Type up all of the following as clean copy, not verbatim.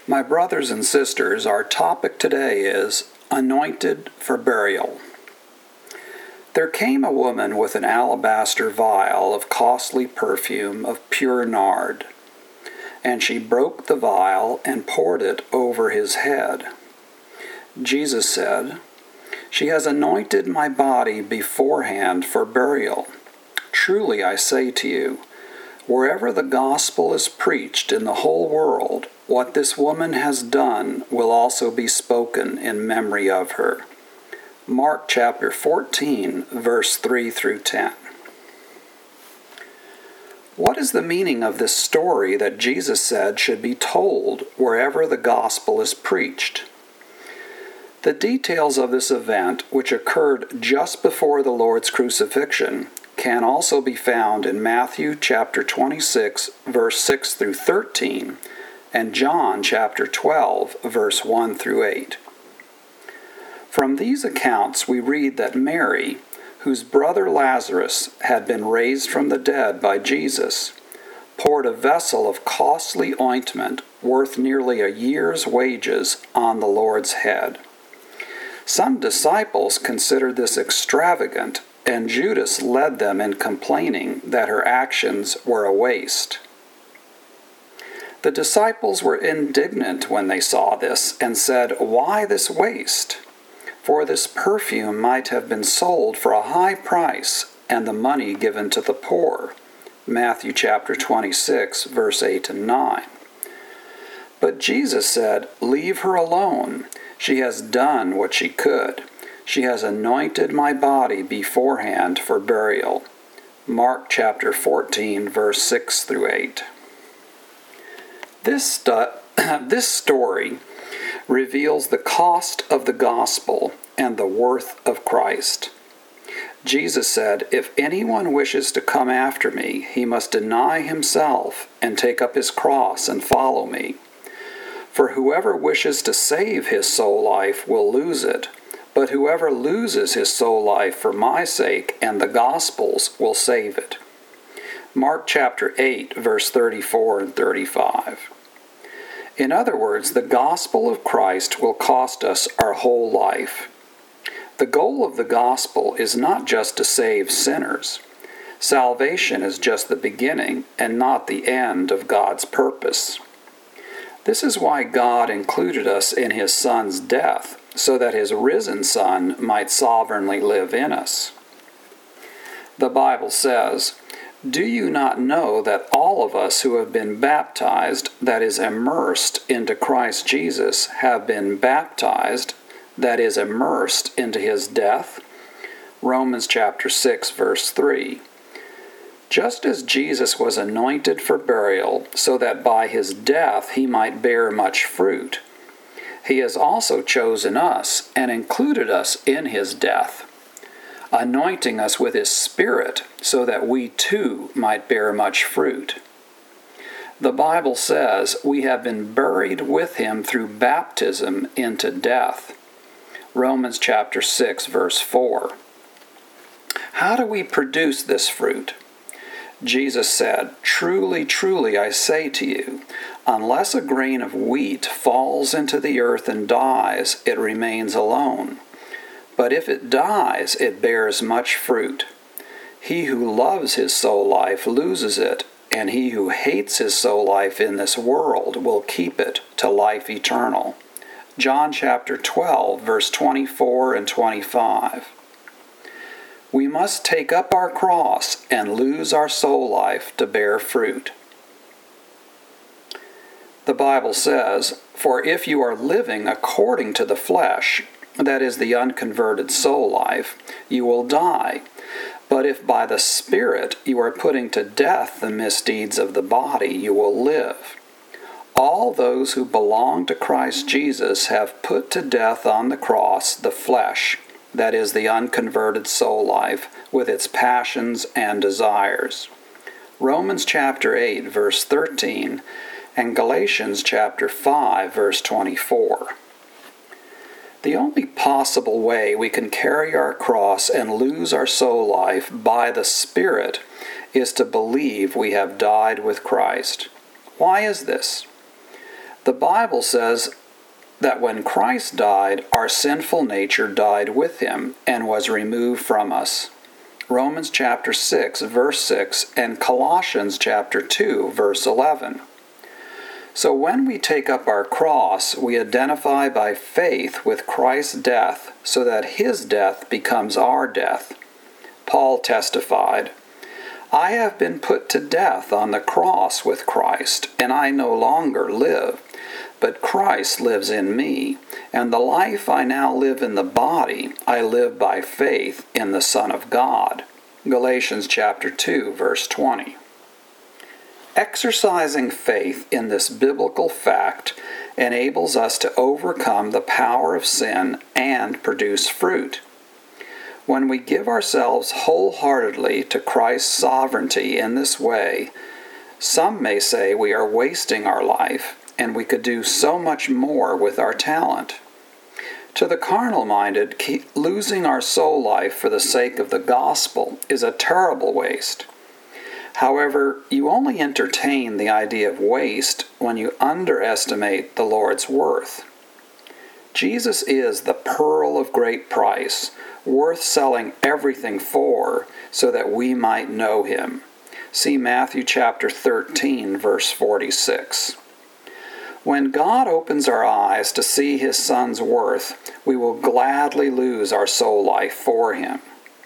My brothers and sisters, our topic today is Anointed for Burial. There came a woman with an alabaster vial of costly perfume of pure nard, and she broke the vial and poured it over his head. Jesus said, "She has anointed my body beforehand for burial. Truly I say to you, wherever the gospel is preached in the whole world, what this woman has done will also be spoken in memory of her." Mark chapter 14, verse 3 through 10. What is the meaning of this story that Jesus said should be told wherever the gospel is preached? The details of this event, which occurred just before the Lord's crucifixion, can also be found in Matthew chapter 26, verse 6 through 13, and John chapter 12, verse 1 through 8. From these accounts we read that Mary, whose brother Lazarus had been raised from the dead by Jesus, poured a vessel of costly ointment worth nearly a year's wages on the Lord's head. Some disciples considered this extravagant, and Judas led them in complaining that her actions were a waste. The disciples were indignant when they saw this and said, "Why this waste? For this perfume might have been sold for a high price and the money given to the poor." Matthew chapter 26, verse 8 and 9. But Jesus said, "Leave her alone. She has done what she could. She has anointed my body beforehand for burial." Mark chapter 14, verse 6 through 8. This story reveals the cost of the gospel and the worth of Christ. Jesus said, "If anyone wishes to come after me, he must deny himself and take up his cross and follow me. For whoever wishes to save his soul life will lose it, but whoever loses his soul life for my sake and the gospel's will save it." Mark chapter 8, verse 34 and 35. In other words, the gospel of Christ will cost us our whole life. The goal of the gospel is not just to save sinners. Salvation is just the beginning and not the end of God's purpose. This is why God included us in His Son's death, so that His risen Son might sovereignly live in us. The Bible says, "Do you not know that all of us who have been baptized, that is, immersed into Christ Jesus, have been baptized, that is, immersed into His death?" Romans chapter 6, verse 3. Just as Jesus was anointed for burial, so that by His death He might bear much fruit, He has also chosen us and included us in His death, anointing us with His Spirit so that we too might bear much fruit. The Bible says we have been buried with Him through baptism into death. Romans chapter 6, verse 4. How do we produce this fruit? Jesus said, "Truly, truly, I say to you, unless a grain of wheat falls into the earth and dies, it remains alone. But if it dies, it bears much fruit. He who loves his soul life loses it, and he who hates his soul life in this world will keep it to life eternal." John chapter 12, verse 24 and 25. We must take up our cross and lose our soul life to bear fruit. The Bible says, "For if you are living according to the flesh, that is the unconverted soul life, you will die. But if by the Spirit you are putting to death the misdeeds of the body, you will live." All those who belong to Christ Jesus have put to death on the cross the flesh, that is the unconverted soul life, with its passions and desires. Romans chapter 8, verse 13, and Galatians chapter 5, verse 24. The only possible way we can carry our cross and lose our soul life by the Spirit is to believe we have died with Christ. Why is this? The Bible says that when Christ died, our sinful nature died with him and was removed from us. Romans chapter 6, verse 6, and Colossians chapter 2, verse 11. So when we take up our cross, we identify by faith with Christ's death so that his death becomes our death. Paul testified, "I have been put to death on the cross with Christ, and I no longer live, but Christ lives in me, and the life I now live in the body, I live by faith in the Son of God." Galatians chapter 2, verse 20. Exercising faith in this biblical fact enables us to overcome the power of sin and produce fruit. When we give ourselves wholeheartedly to Christ's sovereignty in this way, some may say we are wasting our life and we could do so much more with our talent. To the carnal-minded, losing our soul life for the sake of the gospel is a terrible waste. However, you only entertain the idea of waste when you underestimate the Lord's worth. Jesus is the pearl of great price, worth selling everything for so that we might know him. See Matthew chapter 13, verse 46. When God opens our eyes to see his Son's worth, we will gladly lose our soul life for him.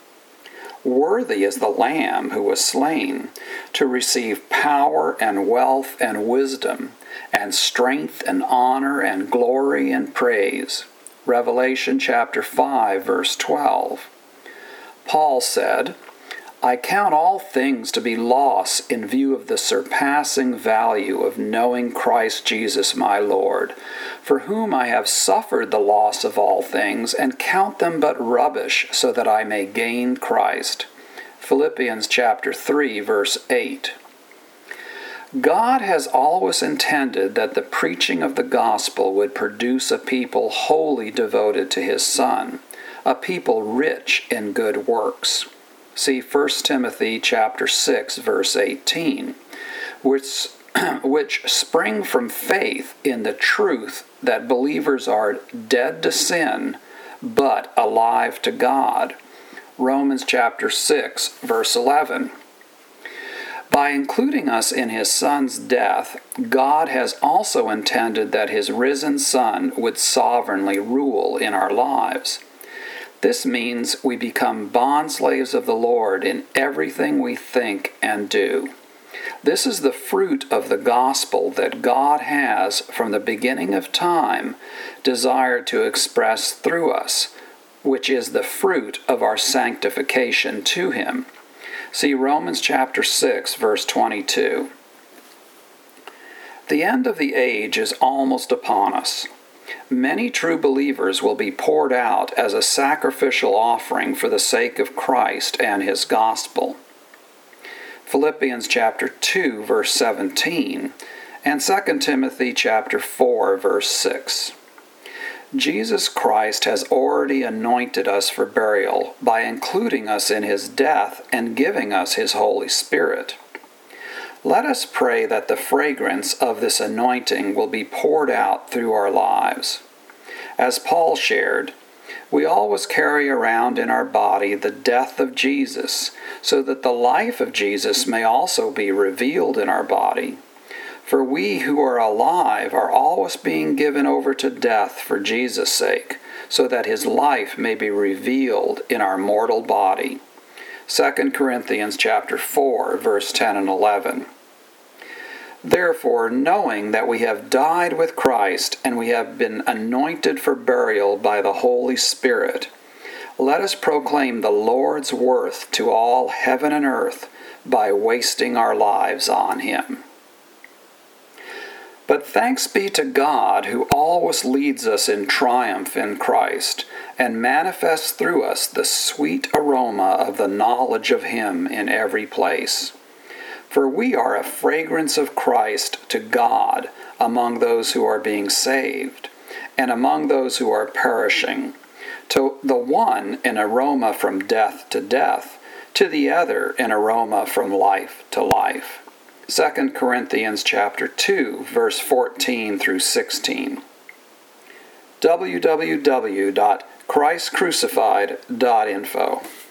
Worthy is the Lamb who was slain to receive power and wealth and wisdom and strength and honor and glory and praise. Revelation chapter 5, verse 12. Paul said, "I count all things to be loss in view of the surpassing value of knowing Christ Jesus my Lord, for whom I have suffered the loss of all things, and count them but rubbish, so that I may gain Christ." Philippians chapter 3, verse 8. God has always intended that the preaching of the gospel would produce a people wholly devoted to his Son, a people rich in good works. See 1 Timothy chapter 6, verse 18, which spring from faith in the truth that believers are dead to sin, but alive to God. Romans chapter 6, verse 11. By including us in his Son's death, God has also intended that his risen Son would sovereignly rule in our lives. This means we become bondslaves of the Lord in everything we think and do. This is the fruit of the gospel that God has, from the beginning of time, desired to express through us, which is the fruit of our sanctification to him. See Romans chapter 6, verse 22. The end of the age is almost upon us. Many true believers will be poured out as a sacrificial offering for the sake of Christ and his gospel. Philippians chapter 2, verse 17, and 2 Timothy chapter 4, verse 6. Jesus Christ has already anointed us for burial by including us in his death and giving us his Holy Spirit. Let us pray that the fragrance of this anointing will be poured out through our lives. As Paul shared, we always carry around in our body the death of Jesus, so that the life of Jesus may also be revealed in our body. For we who are alive are always being given over to death for Jesus' sake, so that his life may be revealed in our mortal body. 2 Corinthians chapter 4, verse 10 and 11. Therefore, knowing that we have died with Christ and we have been anointed for burial by the Holy Spirit, let us proclaim the Lord's worth to all heaven and earth by wasting our lives on him. But thanks be to God, who always leads us in triumph in Christ and manifests through us the sweet aroma of the knowledge of him in every place. For we are a fragrance of Christ to God among those who are being saved, and among those who are perishing. To the one an aroma from death to death, to the other an aroma from life to life. 2 Corinthians chapter 2, verse 14 through 16. www.christcrucified.info